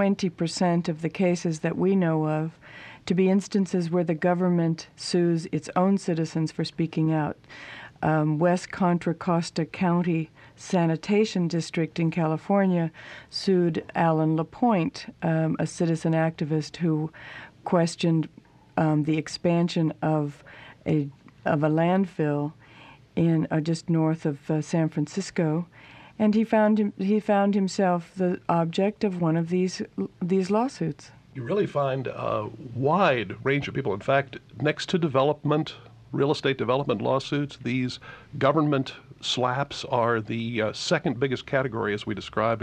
20% of the cases that we know of to be instances where the government sues its own citizens for speaking out. West Contra Costa County Sanitation District in California sued Alan LaPointe, a citizen activist who questioned the expansion of a landfill in just north of San Francisco, and he found himself the object of one of these lawsuits. You really find a wide range of people. In fact, next to development, real estate development lawsuits, these government SLAPPs are the second biggest category, as we describe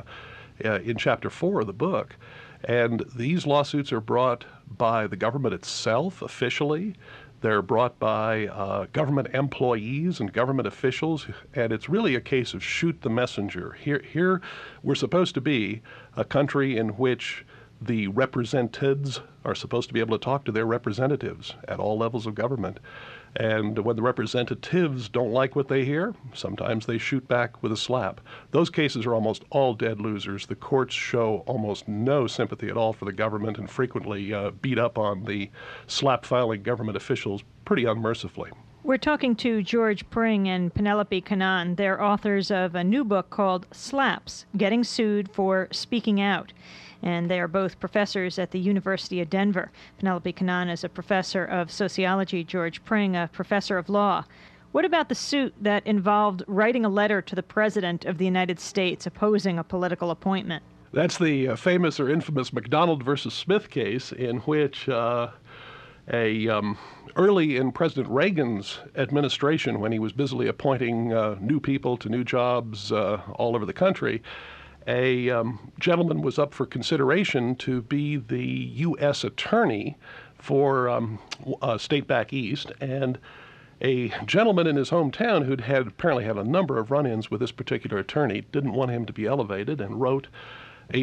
in Chapter 4 of the book. And these lawsuits are brought by the government itself officially. They're brought by government employees and government officials, and it's really a case of shoot the messenger. Here we're supposed to be a country in which the representatives are supposed to be able to talk to their representatives at all levels of government. And when the representatives don't like what they hear, sometimes they shoot back with a SLAPP. Those cases are almost all dead losers. The courts show almost no sympathy at all for the government and frequently beat up on the SLAPP-filing government officials pretty unmercifully. We're talking to George Pring and Penelope Cannon. They're authors of a new book called SLAPPs, Getting Sued for Speaking Out. And they are both professors at the University of Denver. Penelope Cannon is a professor of sociology, George Pring, a professor of law. What about the suit that involved writing a letter to the President of the United States opposing a political appointment? That's the famous or infamous McDonald versus Smith case, in which early in President Reagan's administration, when he was busily appointing new people to new jobs all over the country, a gentleman was up for consideration to be the U.S. attorney for state back east, and a gentleman in his hometown who'd apparently had a number of run-ins with this particular attorney didn't want him to be elevated and wrote a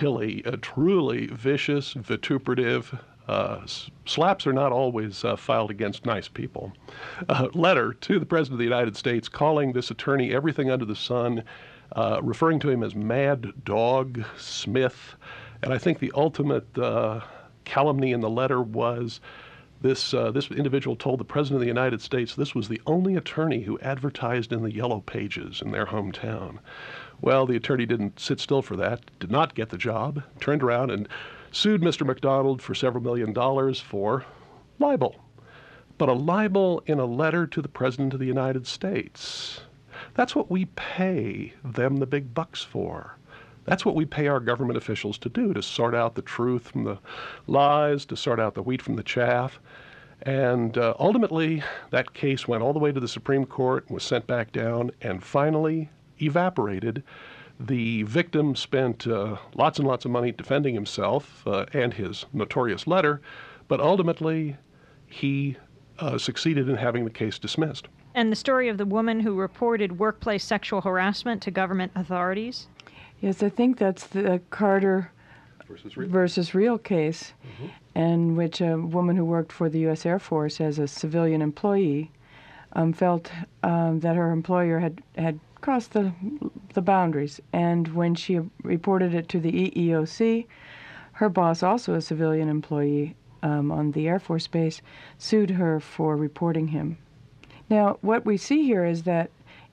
truly vicious, vituperative, slaps are not always filed against nice people, letter to the President of the United States calling this attorney everything under the sun, referring to him as Mad Dog Smith. And I think the ultimate calumny in the letter was this individual told the President of the United States this was the only attorney who advertised in the Yellow Pages in their hometown. Well, the attorney didn't sit still for that, did not get the job, turned around and sued Mr. McDonald for several $1 million for libel. But a libel in a letter to the President of the United States. That's what we pay them the big bucks for. That's what we pay our government officials to do, to sort out the truth from the lies, to sort out the wheat from the chaff. And ultimately, that case went all the way to the Supreme Court and was sent back down and finally evaporated. The victim spent lots and lots of money defending himself and his notorious letter, but ultimately he succeeded in having the case dismissed. And the story of the woman who reported workplace sexual harassment to government authorities? Yes, I think that's the Carter versus Real case, in which a woman who worked for the U.S. Air Force as a civilian employee felt that her employer had crossed the boundaries. And when she reported it to the EEOC, her boss, also a civilian employee on the Air Force Base, sued her for reporting him. Now, what we see here is that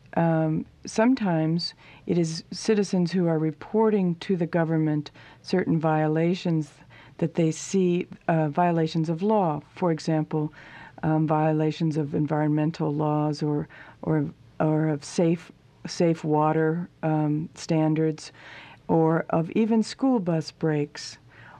sometimes it is citizens who are reporting to the government certain violations that they see, violations of law. For example, violations of environmental laws or of safe water standards, or of even school bus breaks.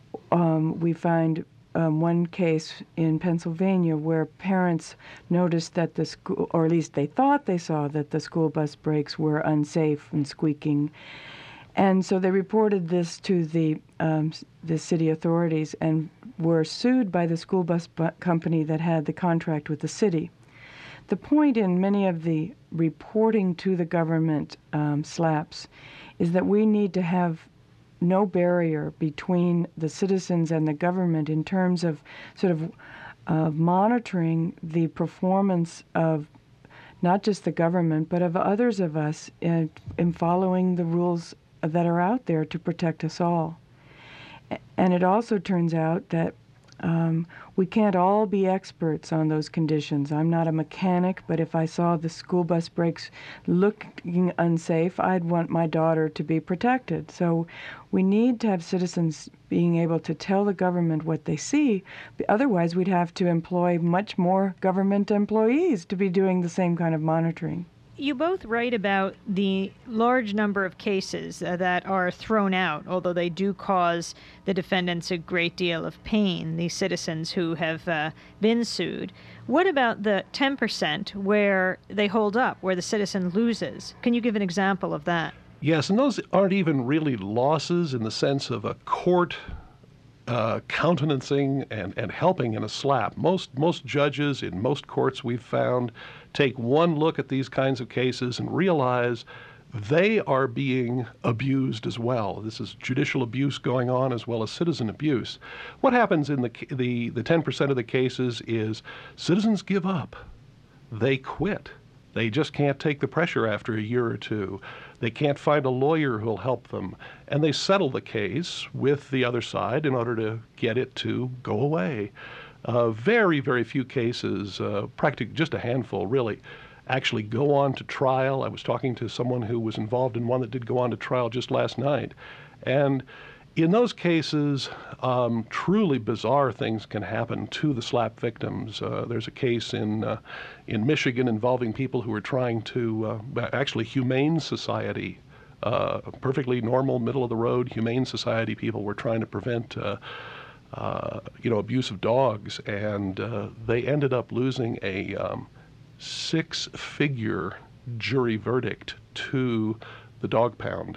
We find one case in Pennsylvania where parents noticed that the school, or at least they thought they saw that the school bus breaks were unsafe and squeaking. And so they reported this to the city authorities and were sued by the school bus company that had the contract with the city. The point in many of the reporting to the government slaps is that we need to have no barrier between the citizens and the government in terms of sort of monitoring the performance of not just the government, but of others of us in following the rules that are out there to protect us all. And it also turns out that we can't all be experts on those conditions. I'm not a mechanic, but if I saw the school bus breaks looking unsafe, I'd want my daughter to be protected. So we need to have citizens being able to tell the government what they see. Otherwise, we'd have to employ much more government employees to be doing the same kind of monitoring. You both write about the large number of cases that are thrown out, although they do cause the defendants a great deal of pain, these citizens who have been sued. What about the 10% where they hold up, where the citizen loses? Can you give an example of that? Yes, and those aren't even really losses in the sense of a court countenancing and helping in a slap. Most judges in most courts we've found take one look at these kinds of cases and realize they are being abused as well. This is judicial abuse going on as well as citizen abuse. What happens in the 10% of the cases is citizens give up. They quit. They just can't take the pressure after a year or two. They can't find a lawyer who'll help them. And they settle the case with the other side in order to get it to go away. Very, very few cases, practically just a handful really, actually go on to trial. I was talking to someone who was involved in one that did go on to trial just last night. And in those cases, truly bizarre things can happen to the slap victims. There's a case in Michigan involving people who are trying to, actually Humane Society perfectly normal, middle-of-the-road, humane society people were trying to prevent abuse of dogs, and they ended up losing a 6-figure jury verdict to the dog pound.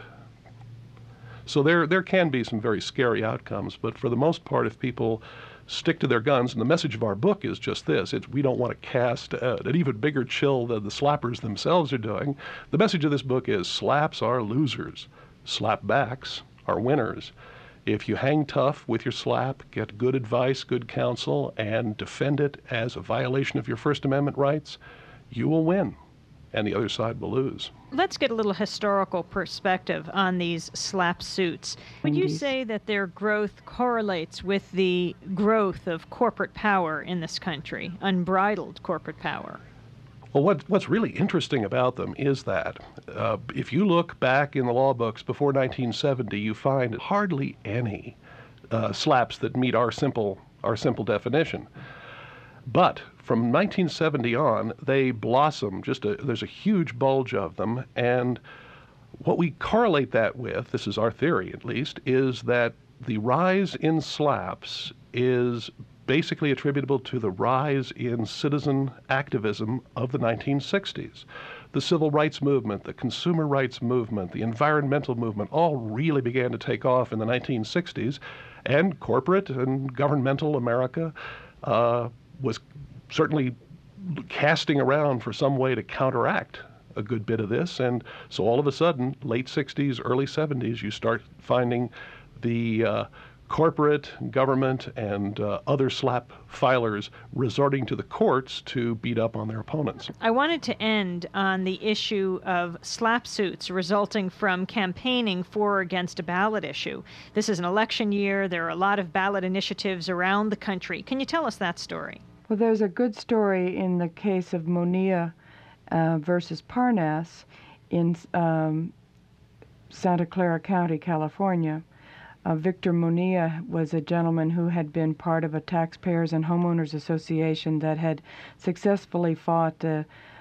So there can be some very scary outcomes, but for the most part, if people stick to their guns, and the message of our book is just this, we don't want to cast an even bigger chill than the slappers themselves are doing. The message of this book is slaps are losers, slapbacks are winners. If you hang tough with your slap, get good advice, good counsel, and defend it as a violation of your First Amendment rights, you will win, and the other side will lose. Let's get a little historical perspective on these slap suits. Would you say that their growth correlates with the growth of corporate power in this country, unbridled corporate power? Well, what's really interesting about them is that if you look back in the law books before 1970, you find hardly any slaps that meet our simple definition. But from 1970 on, they blossom. There's a huge bulge of them, and what we correlate that with, this is our theory at least, is that the rise in slaps is basically attributable to the rise in citizen activism of the 1960s. The civil rights movement, the consumer rights movement, the environmental movement all really began to take off in the 1960s, and corporate and governmental America was certainly casting around for some way to counteract a good bit of this. And so all of a sudden, late 60s, early 70s, you start finding the corporate, government, and other slap filers resorting to the courts to beat up on their opponents. I wanted to end on the issue of slap suits resulting from campaigning for or against a ballot issue. This is an election year. There are a lot of ballot initiatives around the country. Can you tell us that story? Well, there's a good story in the case of Munilla versus Parnas in Santa Clara County, California. Victor Munilla was a gentleman who had been part of a taxpayers and homeowners association that had successfully fought the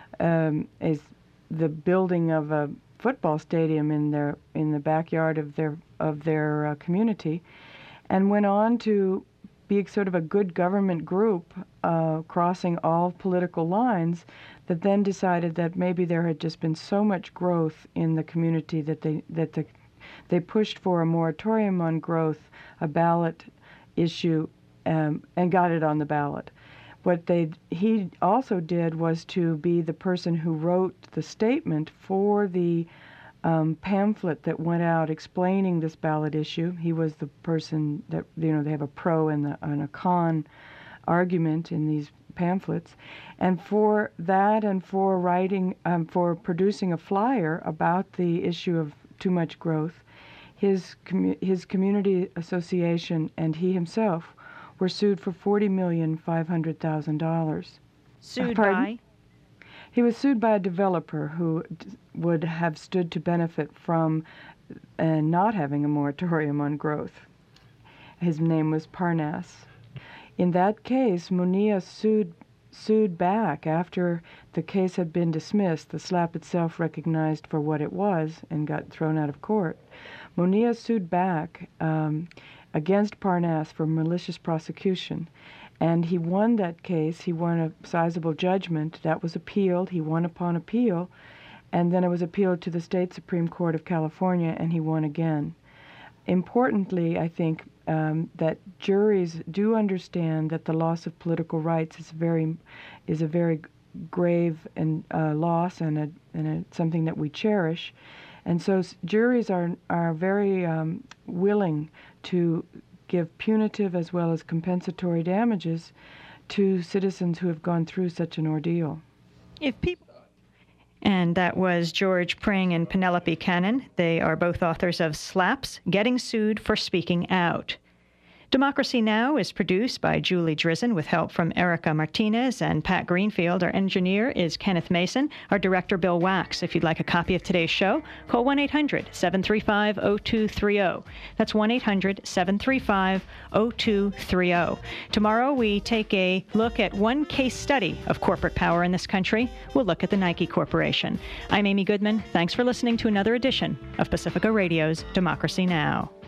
building of a football stadium in the backyard of their community, and went on to be sort of a good government group crossing all political lines, that then decided that maybe there had just been so much growth in the community that they pushed for a moratorium on growth, a ballot issue, and got it on the ballot. What he also did was to be the person who wrote the statement for the pamphlet that went out explaining this ballot issue. He was the person that, they have a pro and a con argument in these pamphlets. And for that, and for writing, for producing a flyer about the issue of too much growth, his community association and he himself were sued for $40,500,000. Sued by? He was sued by a developer who would have stood to benefit from not having a moratorium on growth. His name was Parnas. In that case, Munilla sued back after the case had been dismissed, the slap itself recognized for what it was and got thrown out of court. Munilla sued back against Parnas for malicious prosecution. And he won that case. He won a sizable judgment. That was appealed. He won upon appeal. And then it was appealed to the State Supreme Court of California, and he won again. Importantly, I think that juries do understand that the loss of political rights is a very grave and loss and something that we cherish. And so juries are very willing to give punitive as well as compensatory damages to citizens who have gone through such an ordeal. And that was George Pring and Penelope Cannon. They are both authors of Slaps, Getting Sued for Speaking Out. Democracy Now! Is produced by Julie Drizzen with help from Erica Martinez and Pat Greenfield. Our engineer is Kenneth Mason. Our director, Bill Wax. If you'd like a copy of today's show, call 1-800-735-0230. That's 1-800-735-0230. Tomorrow, we take a look at one case study of corporate power in this country. We'll look at the Nike Corporation. I'm Amy Goodman. Thanks for listening to another edition of Pacifica Radio's Democracy Now!